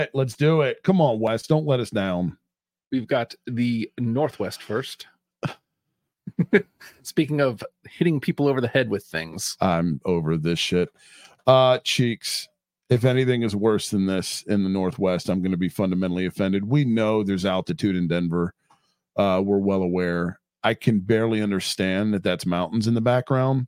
Let's do it. Come on, Wes. Don't let us down. We've got the Northwest first. Speaking of hitting people over the head with things. I'm over this shit. Cheeks, if anything is worse than this in the Northwest, I'm going to be fundamentally offended. We know there's altitude in Denver. We're well aware. I can barely understand that that's mountains in the background.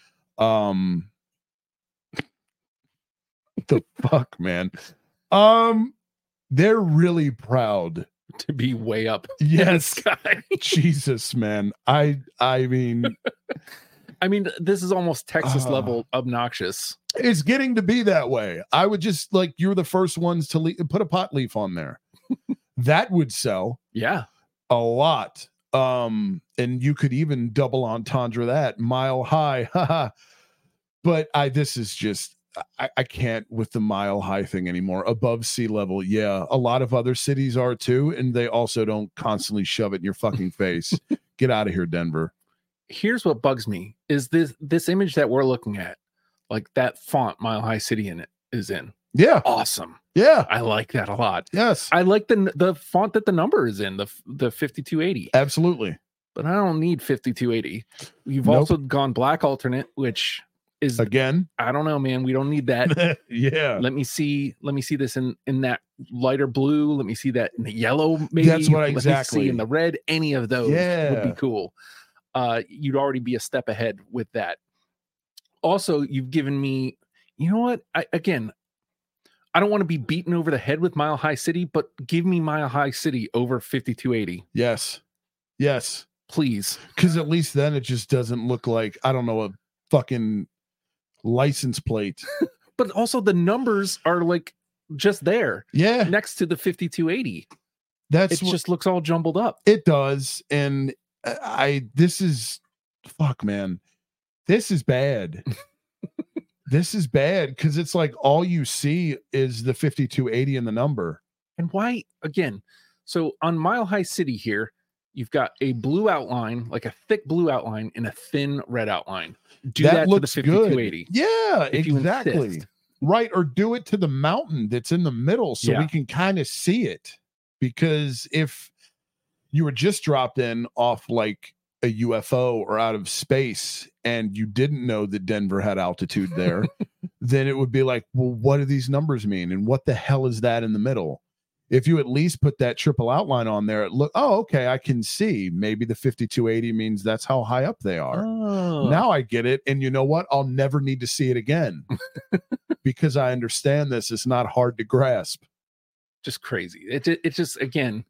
The fuck, man. They're really proud to be way up. Yes. In the sky. Jesus, man. I mean, this is almost Texas level obnoxious. It's getting to be that way. I would just like, you're the first ones to put a pot leaf on there. That would sell. Yeah. A lot. And you could even double entendre that mile high. But this is just, I can't with the mile high thing anymore. Above sea level. Yeah. A lot of other cities are too. And they also don't constantly shove it in your fucking face. Get out of here, Denver. Here's what bugs me is this image that we're looking at, like that font Mile High City in it is in. Yeah. Awesome. Yeah. I like that a lot. Yes. I like the font that the number is in, the 5280. Absolutely. But I don't need 5280. You've also gone black alternate, which is again, I don't know, man. We don't need that. Yeah. Let me see this in that lighter blue. Let me see that in the yellow. Maybe that's what exactly. Let me see in the red. Any of those would be cool. You'd already be a step ahead with that. Also, you've given me, you know what? I don't want to be beaten over the head with Mile High City, but give me Mile High City over 5280. Yes. Yes. Please. Because at least then it just doesn't look like, I don't know, a fucking license plate. But also the numbers are like just there. Yeah. Next to the 5280. It just looks all jumbled up. It does. And this is bad. This is bad because it's like all you see is the 5280 in the number. And why again? So on Mile High City here, you've got a blue outline, like a thick blue outline and a thin red outline. Do that looks to the 5280. Good. Yeah, exactly. Right. Or do it to the mountain that's in the middle so we can kind of see it. Because if you were just dropped in off like a UFO or out of space and you didn't know that Denver had altitude there, then it would be like, well, what do these numbers mean? And what the hell is that in the middle? If you at least put that triple outline on there, okay, I can see. Maybe the 5280 means that's how high up they are. Oh. Now I get it. And you know what? I'll never need to see it again because I understand this. It's not hard to grasp. Just crazy. It just, again,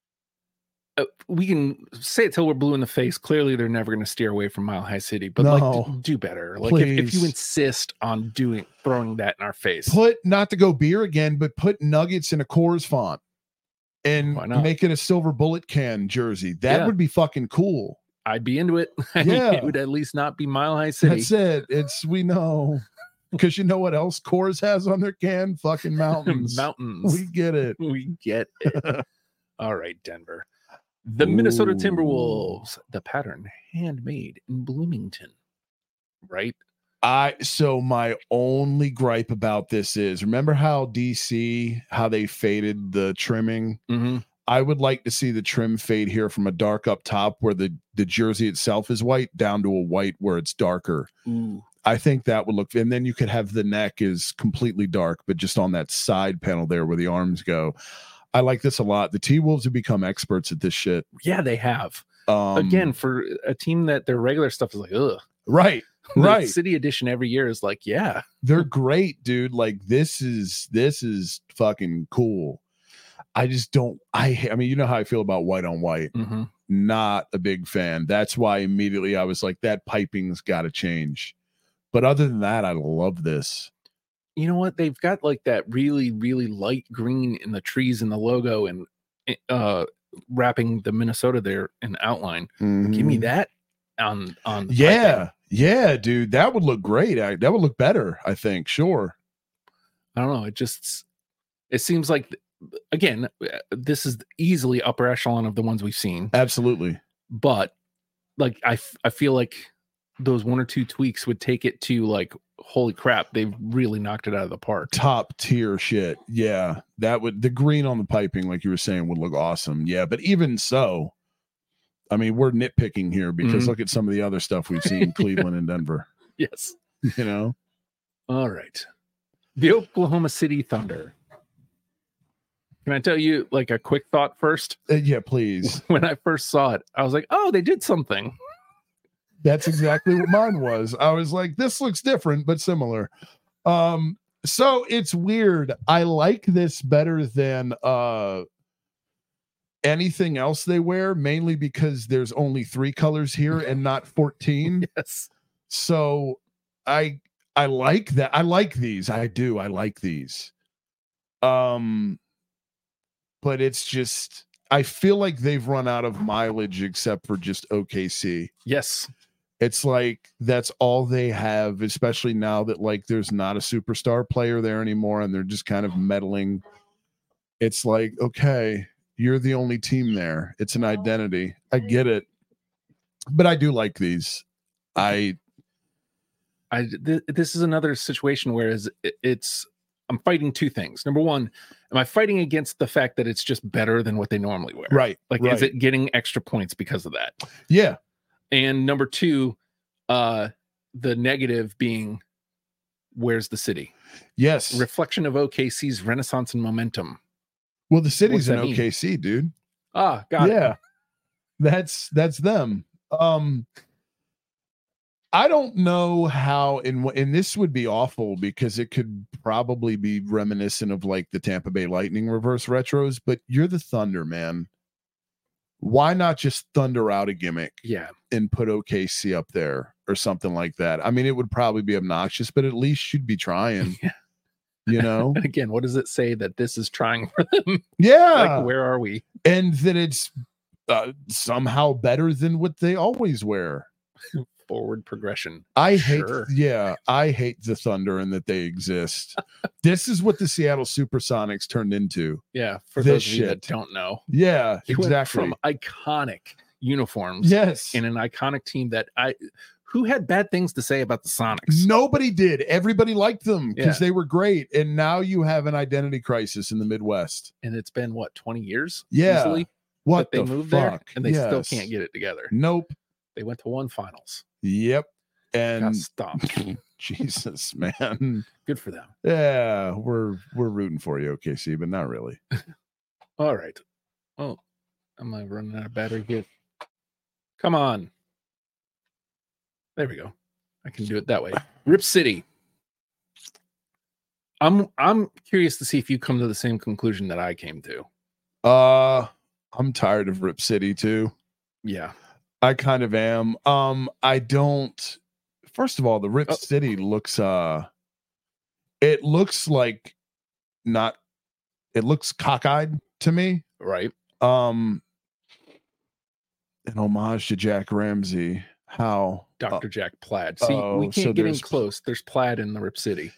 we can say it till we're blue in the face. Clearly, they're never going to steer away from Mile High City, but like, do better. Like, if you insist on throwing that in our face, not to go beer again, but put Nuggets in a Coors font and make it a silver bullet can jersey. That would be fucking cool. I'd be into it. It would at least not be Mile High City. That's it. We know. Because you know what else Coors has on their can? Fucking mountains. Mountains. We get it. We get it. All right, Denver. The Minnesota Timberwolves, the pattern handmade in Bloomington, right? So my only gripe about this is, remember how DC, how they faded the trimming? Mm-hmm. I would like to see the trim fade here from a dark up top where the jersey itself is white down to a white where it's darker. Ooh. I think that would look, and then you could have the neck is completely dark, but just on that side panel there where the arms go. I like this a lot. The T-Wolves have become experts at this shit. Yeah, they have. Again, for a team that their regular stuff is like, ugh. Right. Right. City edition every year is like, yeah. They're great, dude. Like this is fucking cool. I just don't, I mean, you know how I feel about white on white. Mm-hmm. Not a big fan. That's why immediately I was like, that piping's got to change. But other than that, I love this. You know what? They've got like that really, really light green in the trees and the logo and wrapping the Minnesota there in the outline. Mm-hmm. Give me that on yeah. piping. Yeah, dude. That would look great. That would look better, I think. Sure. I don't know. It seems like, again, this is easily upper echelon of the ones we've seen. Absolutely. But like, I feel like those one or two tweaks would take it to like, holy crap, they've really knocked it out of the park. Top tier shit. Yeah. That would, the green on the piping, like you were saying, would look awesome. Yeah. But even so, I mean, we're nitpicking here because look at some of the other stuff we've seen in Cleveland and Denver. Yes. You know? All right. The Oklahoma City Thunder. Can I tell you like a quick thought first? Yeah, please. When I first saw it, I was like, oh, they did something. That's exactly what mine was. I was like, this looks different, but similar. So it's weird. I like this better than anything else they wear, mainly because there's only 3 colors here and not 14. Yes. So I like that. I like these. I do. I like these. But it's just, I feel like they've run out of mileage except for just OKC. Yes. It's like that's all they have, especially now that like there's not a superstar player there anymore and they're just kind of meddling. It's like, okay, you're the only team there. It's an identity. I get it. But I do like these. This is another situation where I'm fighting 2 things. Number one, am I fighting against the fact that it's just better than what they normally wear? Right. Like, right. Is it getting extra points because of that? Yeah. And number 2, the negative being, where's the city? Yes. Reflection of OKC's renaissance and momentum. Well, the city's in OKC, dude. Ah, got it. Yeah. That's them. I don't know how, and this would be awful because it could probably be reminiscent of like the Tampa Bay Lightning reverse retros, but you're the Thunder, man. Why not just thunder out a gimmick? Yeah. And put OKC up there or something like that? I mean, it would probably be obnoxious, but at least you'd be trying. Yeah. You know? And again, what does it say that this is trying for them? Yeah. Like, where are we? And that it's somehow better than what they always wear. Forward progression. I hate the Thunder and that they exist. This is what the Seattle Supersonics turned into. Yeah, for those of you that don't know. Yeah, They exactly. went from iconic uniforms, yes, in an iconic team that who had bad things to say about the Sonics? Nobody did. Everybody liked them because they were great. And now you have an identity crisis in the Midwest. And it's been what, 20 years? Yeah. Easily, what they moved there and they still can't get it together. Nope. They went to 1 finals. Yep. And stop. Jesus, man. Good for them. Yeah, we're rooting for you, OKC, but not really. All right. Oh, am I running out of battery here? Come on. There we go. I can do it that way. Rip City. I'm curious to see if you come to the same conclusion that I came to. I'm tired of Rip City too. Yeah. I kind of am. I don't. First of all, the Rip City looks. It looks like not. It looks cockeyed to me, right? An homage to Jack Ramsey. How Dr. Jack Plaid. See, we can't get in close. There's plaid in the Rip City.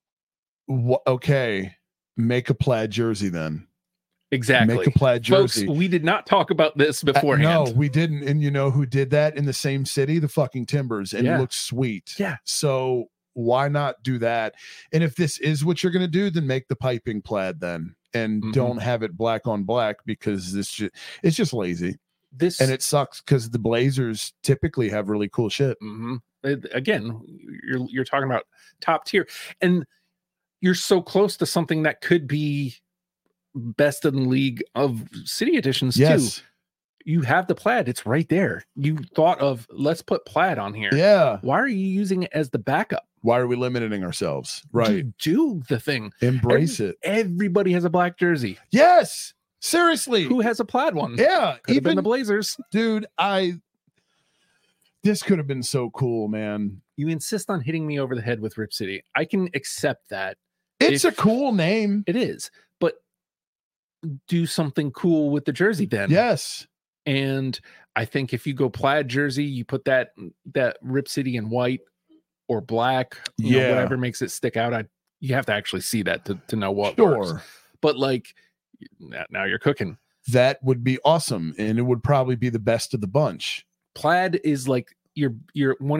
Okay, make a plaid jersey then. Exactly. Make a plaid jersey. Folks, we did not talk about this beforehand. No, we didn't. And you know who did that in the same city? The fucking Timbers. And it looks sweet. Yeah. So why not do that? And if this is what you're going to do, then make the piping plaid then. And don't have it black on black because it's just lazy. And it sucks because the Blazers typically have really cool shit. Again, you're talking about top tier. And you're so close to something that could be best in the league of city editions too. You have the plaid, it's right there. You thought of, let's put plaid on here. Yeah. Why are you using it as the backup? Why are we limiting ourselves? Right. Do the thing. Embrace it. Everybody has a black jersey. Yes. Seriously. Who has a plaid one? Yeah. Could have been the Blazers. Dude, this could have been so cool, man. You insist on hitting me over the head with Rip City. I can accept that. It's a cool name. It is. But do something cool with the jersey then. Yes. And I think if you go plaid jersey, you put that Rip City in white or black, you know, whatever makes it stick out. You have to actually see that to know what works. But like, now you're cooking. That would be awesome, and it would probably be the best of the bunch. Plaid is like your one of your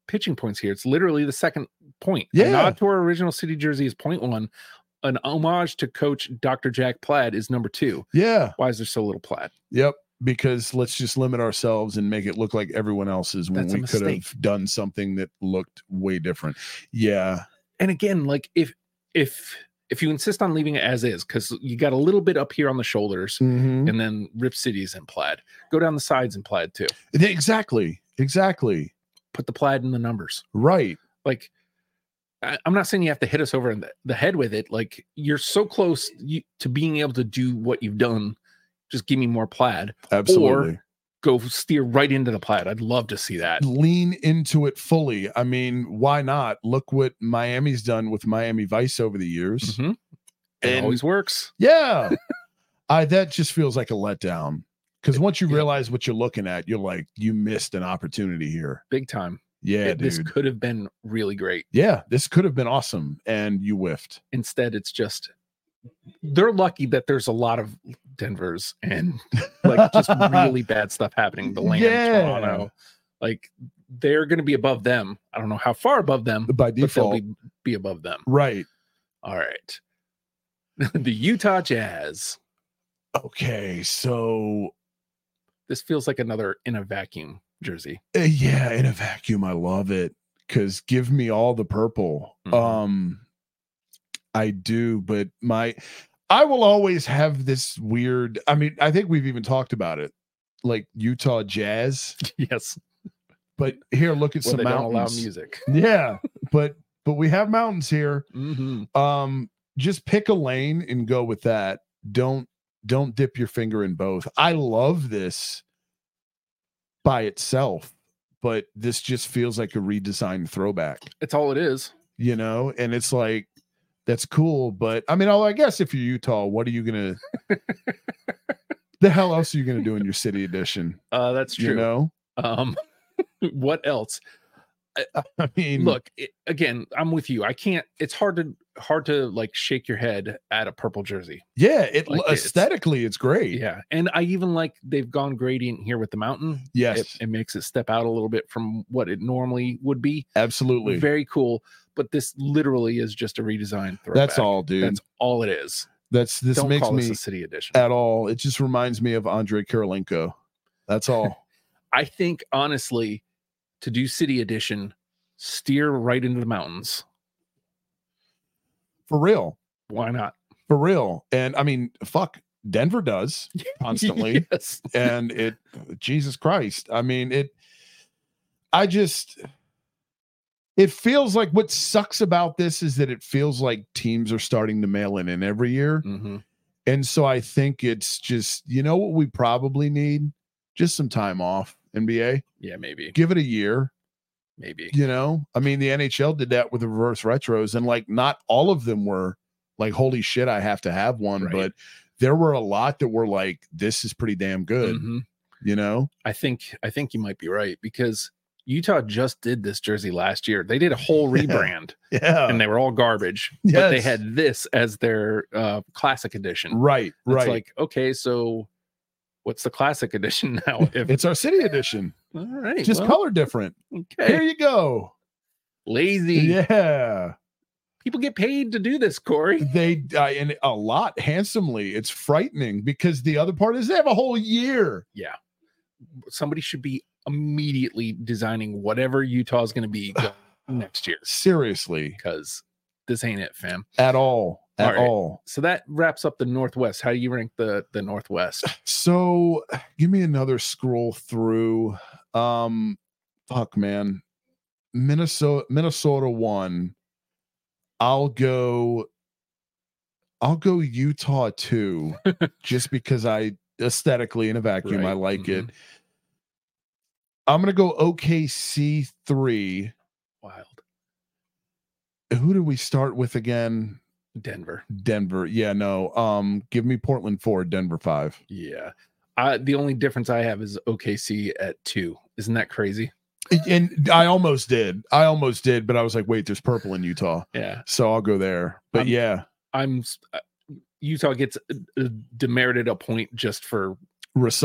pitching points here. It's literally the second point. Yeah. A nod to our original city jersey is point 1. An homage to Coach Dr. Jack Plaid is number 2. Yeah. Why is there so little plaid? Yep. Because let's just limit ourselves and make it look like everyone else's when we could have done something that looked way different. Yeah. And again, like if you insist on leaving it as is, because you got a little bit up here on the shoulders, and then Rip City's in plaid, go down the sides in plaid too. Exactly. Put the plaid in the numbers. Right. Like, I'm not saying you have to hit us over in the head with it. Like, you're so close to being able to do what you've done. Just give me more plaid. Absolutely. Or go steer right into the plaid. I'd love to see that. Lean into it fully. I mean, why not? Look what Miami's done with Miami Vice over the years. It always works. Yeah. That just feels like a letdown. Because once you realize what you're looking at, you're like, you missed an opportunity here. Big time. Yeah, this could have been really great. Yeah, this could have been awesome, and you whiffed. Instead, it's just they're lucky that there's a lot of Denvers and like just really bad stuff happening. The land, Toronto, like they're going to be above them. I don't know how far above them by default, but they'll be above them. Right. All right. The Utah Jazz. Okay, so this feels like another in a vacuum jersey. Yeah, in a vacuum. I love it because give me all the purple. I do, but I will always have this weird. I mean, I think we've even talked about it, like Utah Jazz. Yes, but here, look at some mountains. Don't allow music. Yeah, but we have mountains here. Just pick a lane and go with that. Don't dip your finger in both. I love this by itself, but this just feels like a redesigned throwback. It's all it is, you know, and it's like, that's cool. But I mean, I guess if you're Utah, what are you going to, the hell else are you going to do in your city edition? That's true. You know, what else? I mean, look, again, I'm with you. I can't, it's hard to like shake your head at a purple jersey. Yeah. Aesthetically, it's great. Yeah. And I even like they've gone gradient here with the mountain. Yes. It makes it step out a little bit from what it normally would be. Absolutely. Very cool. But this literally is just a redesign throwback. That's all, dude. That's all it is. This Don't makes call me this a city edition at all. It just reminds me of Andrei Kirilenko. That's all. I think honestly, to do city edition, steer right into the mountains. For real. Why not? For real. And I mean, fuck, Denver does constantly. Yes. And Jesus Christ. I mean, it feels like what sucks about this is that it feels like teams are starting to mail in every year. And so I think it's just, you know what we probably need? Just some time off, NBA. Yeah, maybe. Give it a year. Maybe. You know, I mean, the NHL did that with the reverse retros, and like not all of them were like, holy shit, I have to have one. Right. But there were a lot that were like, this is pretty damn good. You know, I think you might be right, because Utah just did this jersey last year. They did a whole rebrand. Yeah. And they were all garbage. Yes. But they had this as their classic edition. Right. It's like, okay, so what's the classic edition now? If it's our city edition. All right. Just color different. Okay. Here you go. Lazy. Yeah. People get paid to do this, Corey. They and a lot handsomely. It's frightening because the other part is they have a whole year. Yeah. Somebody should be immediately designing whatever Utah is going to be next year. Seriously. Because this ain't it, fam. At all. At all. So that wraps up the Northwest. How do you rank the Northwest? So give me another scroll through. Fuck, man. Minnesota 1. I'll go Utah 2 just because I aesthetically in a vacuum, I like it. I'm going to go OKC 3. Wild. Who do we start with again? Denver. Yeah, no. Give me Portland 4, Denver 5. Yeah. The only difference I have is OKC at 2. Isn't that crazy? And I almost did, but I was like, wait, there's purple in Utah. Yeah. So I'll go there. But Utah gets demerited a point just for